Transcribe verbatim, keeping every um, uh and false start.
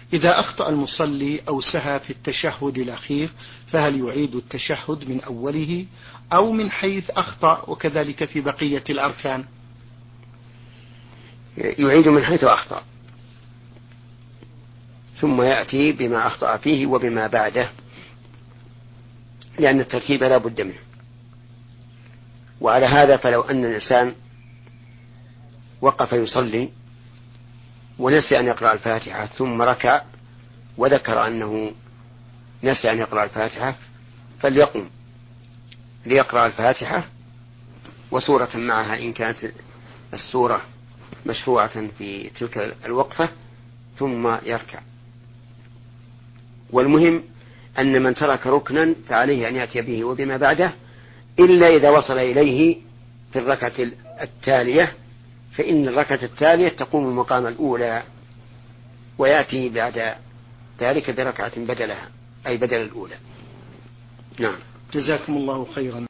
إذا أخطأ المصلي أو سهى في التشهد الأخير فهل يعيد التشهد من أوله أو من حيث أخطأ، وكذلك في بقية الأركان؟ يعيد من حيث أخطأ ثم يأتي بما أخطأ فيه وبما بعده، لأن الترتيب لا بد منه. وعلى هذا فلو أن الإنسان وقف يصلي ونسي أن يقرأ الفاتحة ثم ركع وذكر أنه نسي أن يقرأ الفاتحة فليقم ليقرأ الفاتحة وسورة معها إن كانت السورة مشروعة في تلك الوقفة ثم يركع. والمهم أن من ترك ركنا فعليه أن يأتي به وبما بعده، إلا إذا وصل إليه في الركعة التالية، فإن الركعة التالية تقوم مقام الأولى ويأتي بعد ذلك بركعة بدلها أي بدل الأولى. نعم. جزاكم الله خيرا.